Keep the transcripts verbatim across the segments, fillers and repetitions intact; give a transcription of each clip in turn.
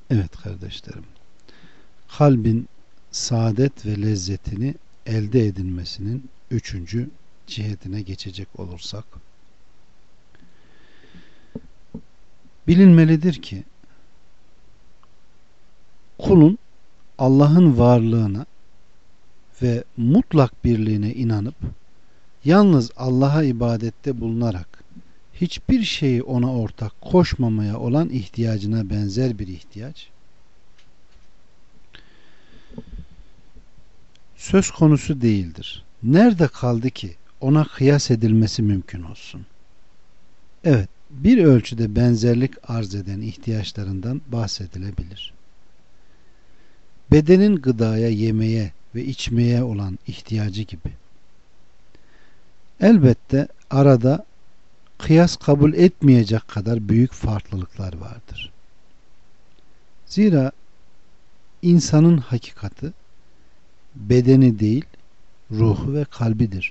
Evet kardeşlerim. Kalbin saadet ve lezzetini elde edilmesinin üçüncü cihetine geçecek olursak, bilinmelidir ki kulun Allah'ın varlığına ve mutlak birliğine inanıp yalnız Allah'a ibadette bulunarak hiçbir şeyi ona ortak koşmamaya olan ihtiyacına benzer bir ihtiyaç söz konusu değildir. Nerede kaldı ki ona kıyas edilmesi mümkün olsun? Evet, bir ölçüde benzerlik arz eden ihtiyaçlarından bahsedilebilir. Bedenin gıdaya, yemeye ve içmeye olan ihtiyacı gibi. Elbette arada kıyas kabul etmeyecek kadar büyük farklılıklar vardır. Zira insanın hakikati bedeni değil, ruhu ve kalbidir.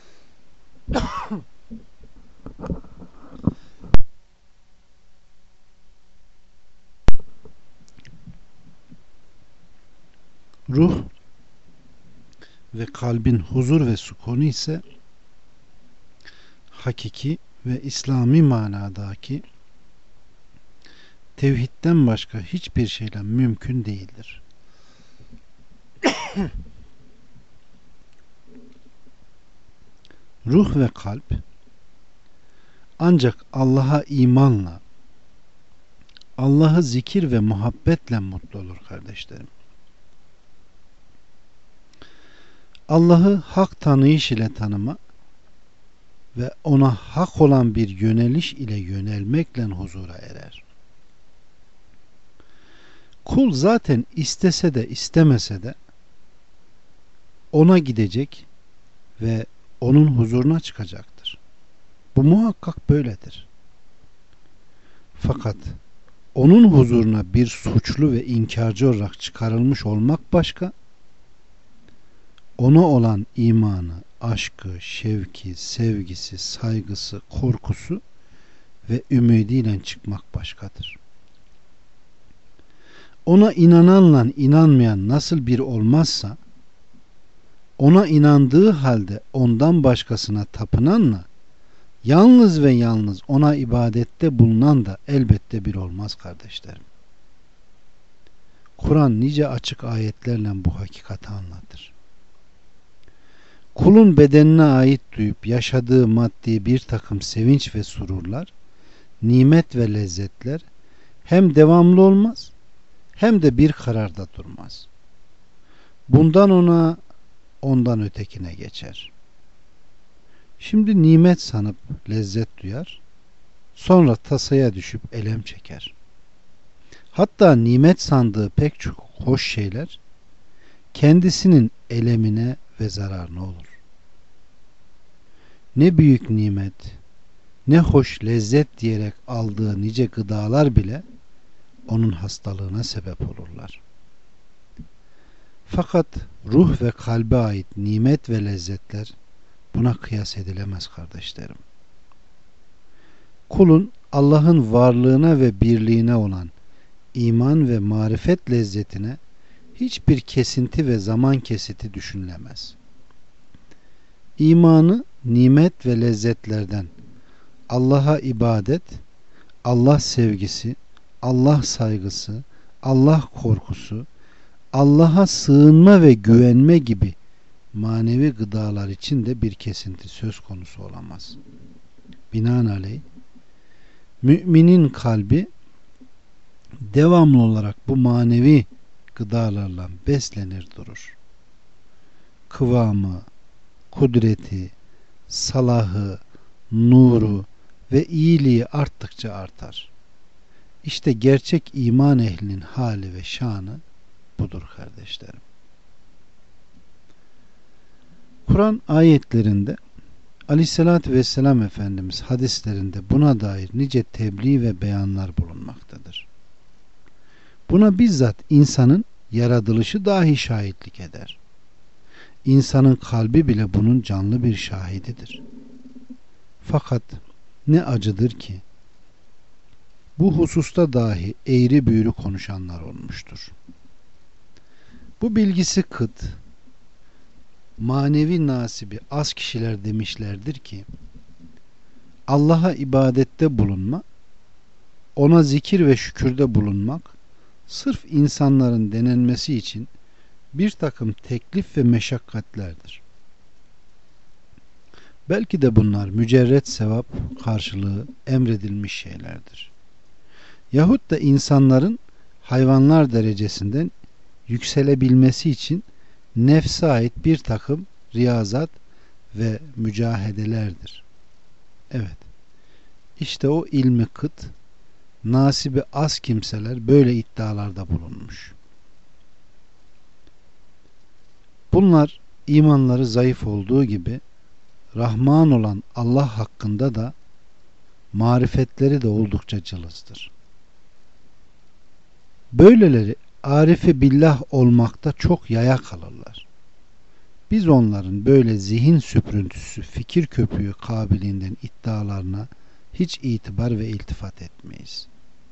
Ruh ve kalbin huzur ve sukunu ise hakiki ve İslami manadaki tevhidden başka hiçbir şeyle mümkün değildir. Ruh ve kalp ancak Allah'a imanla, Allah'ı zikir ve muhabbetle mutlu olur kardeşlerim. Allah'ı hak tanıyış ile tanıma ve ona hak olan bir yöneliş ile yönelmekle huzura erer. Kul zaten istese de istemese de ona gidecek ve onun huzuruna çıkacaktır. Bu muhakkak böyledir. Fakat onun huzuruna bir suçlu ve inkarcı olarak çıkarılmış olmak başka, ona olan imanı, aşkı, şevki, sevgisi, saygısı, korkusu ve ümidiyle çıkmak başkadır. Ona inananla inanmayan nasıl bir olmazsa, ona inandığı halde ondan başkasına tapınanla yalnız ve yalnız ona ibadette bulunan da elbette bir olmaz kardeşlerim. Kur'an nice açık ayetlerle bu hakikati anlatır. Kulun bedenine ait duyup yaşadığı maddi bir takım sevinç ve sururlar, nimet ve lezzetler hem devamlı olmaz hem de bir kararda durmaz. Bundan ona, ondan ötekine geçer. Şimdi nimet sanıp lezzet duyar, sonra tasaya düşüp elem çeker. Hatta nimet sandığı pek çok hoş şeyler kendisinin elemine ve zararına olur. Ne büyük nimet, ne hoş lezzet diyerek aldığı nice gıdalar bile onun hastalığına sebep olurlar. Fakat ruh ve kalbe ait nimet ve lezzetler buna kıyas edilemez kardeşlerim. Kulun Allah'ın varlığına ve birliğine olan iman ve marifet lezzetine hiçbir kesinti ve zaman kesiti düşünülemez. İmanı nimet ve lezzetlerden Allah'a ibadet, Allah sevgisi, Allah saygısı, Allah korkusu, Allah'a sığınma ve güvenme gibi manevi gıdalar için de bir kesinti söz konusu olamaz. Binaenaleyh müminin kalbi devamlı olarak bu manevi gıdalarla beslenir durur. Kıvamı, kudreti, salahı, nuru ve iyiliği arttıkça artar. İşte gerçek iman ehlinin hali ve şanı budur kardeşlerim. Kur'an ayetlerinde Aleyhisselatü Vesselam Efendimiz hadislerinde buna dair nice tebliğ ve beyanlar bulunmaktadır. Buna bizzat insanın yaratılışı dahi şahitlik eder. İnsanın kalbi bile bunun canlı bir şahididir. Fakat ne acıdır ki bu hususta dahi eğri büğrü konuşanlar olmuştur. Bu bilgisi kıt, manevi nasibi az kişiler demişlerdir ki, Allah'a ibadette bulunma, ona zikir ve şükürde bulunmak, sırf insanların denenmesi için bir takım teklif ve meşakkatlerdir. Belki de bunlar mücerret sevap karşılığı emredilmiş şeylerdir. Yahut da insanların hayvanlar derecesinden yükselebilmesi için nefse ait bir takım riyazat ve mücahedelerdir. Evet, işte o ilmi kıt, nasibi az kimseler böyle iddialarda bulunmuş. Bunlar imanları zayıf olduğu gibi Rahman olan Allah hakkında da marifetleri de oldukça cılızdır. Böyleleri arife billah olmakta çok yaya kalırlar. Biz onların böyle zihin süprüntüsü, fikir köpüğü kabiliğinden iddialarına hiç itibar ve iltifat etmeyiz.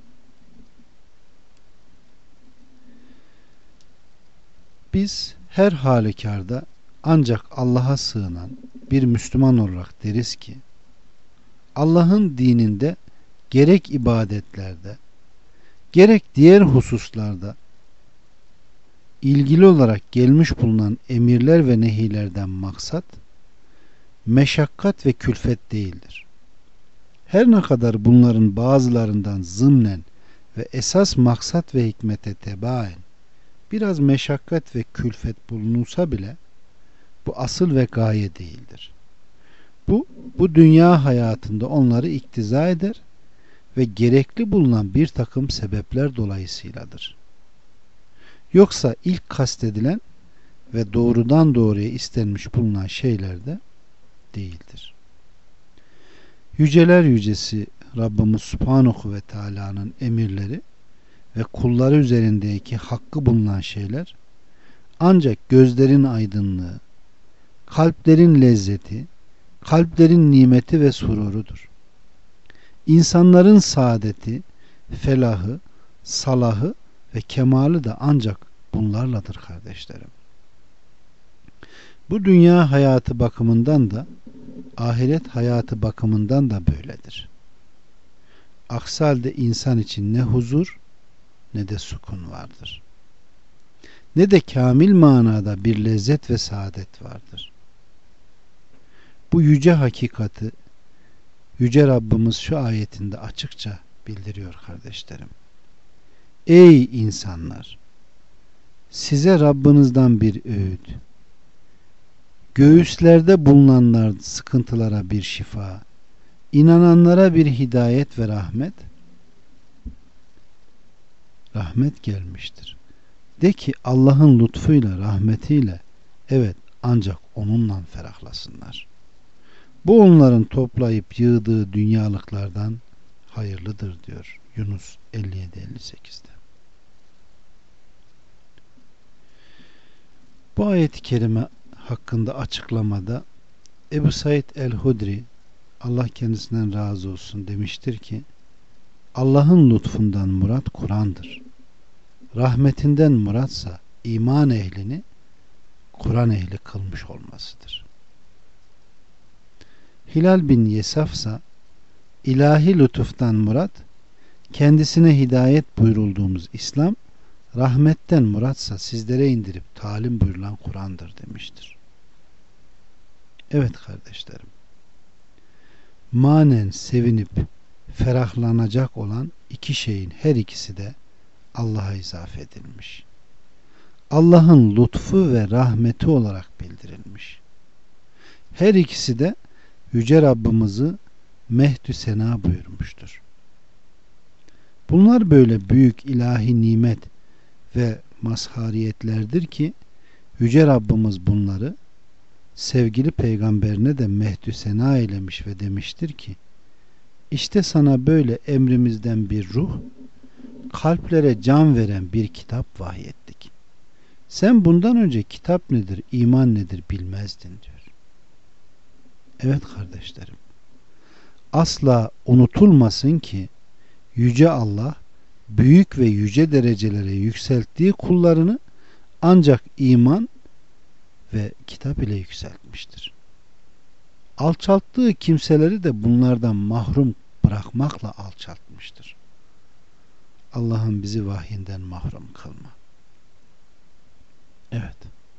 Biz her halükarda ancak Allah'a sığınan bir Müslüman olarak deriz ki, Allah'ın dininde gerek ibadetlerde, gerek diğer hususlarda ilgili olarak gelmiş bulunan emirler ve nehilerden maksat, meşakkat ve külfet değildir. Her ne kadar bunların bazılarından zımnen ve esas maksat ve hikmete tebaen biraz meşakkat ve külfet bulunursa bile, bu asıl ve gaye değildir. Bu, bu dünya hayatında onları iktiza eder ve gerekli bulunan bir takım sebepler dolayısıyladır. Yoksa ilk kastedilen ve doğrudan doğruya istenmiş bulunan şeyler de değildir. Yüceler yücesi Rabbimiz Subhanahu ve Teala'nın emirleri ve kulları üzerindeki hakkı bulunan şeyler ancak gözlerin aydınlığı, kalplerin lezzeti, kalplerin nimeti ve sururudur. İnsanların saadeti, felahı, salahı ve kemalı da ancak bunlarladır kardeşlerim. Bu dünya hayatı bakımından da ahiret hayatı bakımından da böyledir. Aksi halde insan için ne huzur ne de sukun vardır. Ne de kamil manada bir lezzet ve saadet vardır. Bu yüce hakikati Yüce Rabbimiz şu ayetinde açıkça bildiriyor kardeşlerim. Ey insanlar! Size Rabbinizden bir öğüt, göğüslerde bulunanlar sıkıntılara bir şifa, inananlara bir hidayet ve rahmet, rahmet gelmiştir. De ki Allah'ın lütfuyla, rahmetiyle, evet ancak onunla ferahlasınlar. Bu onların toplayıp yığdığı dünyalıklardan hayırlıdır diyor Yunus elli yedi elli sekiz'de. Bu ayet-i kerime hakkında açıklamada Ebu Said el-Hudri, Allah kendisinden razı olsun, demiştir ki, Allah'ın lütfundan murat Kur'an'dır. Rahmetinden muratsa iman ehlini Kur'an ehli kılmış olmasıdır. Hilal bin Yesafsa, ilahi lütuftan murat kendisine hidayet buyurulduğumuz İslam, rahmetten muratsa sizlere indirip talim buyurulan Kur'an'dır demiştir. Evet kardeşlerim, manen sevinip ferahlanacak olan iki şeyin her ikisi de Allah'a izafe edilmiş. Allah'ın lütfu ve rahmeti olarak bildirilmiş. Her ikisi de Yüce Rabbimizi mehdü sena buyurmuştur. Bunlar böyle büyük ilahi nimet ve mazhariyetlerdir ki Yüce Rabbimiz bunları sevgili peygamberine de mehdü sena eylemiş ve demiştir ki, işte sana böyle emrimizden bir ruh, kalplere can veren bir kitap vahyettik. Sen bundan önce kitap nedir, iman nedir bilmezdin diyor. Evet kardeşlerim, asla unutulmasın ki Yüce Allah büyük ve yüce derecelere yükselttiği kullarını ancak iman ve kitap ile yükseltmiştir. Alçalttığı kimseleri de bunlardan mahrum bırakmakla alçaltmıştır. Allah'ım bizi vahyinden mahrum kılma. Evet.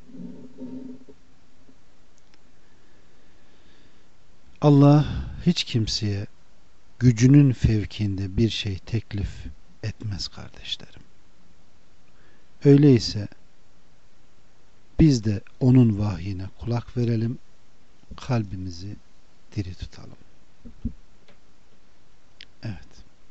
Allah hiç kimseye gücünün fevkinde bir şey teklif etmez kardeşlerim. Öyleyse biz de onun vahyine kulak verelim, kalbimizi diri tutalım.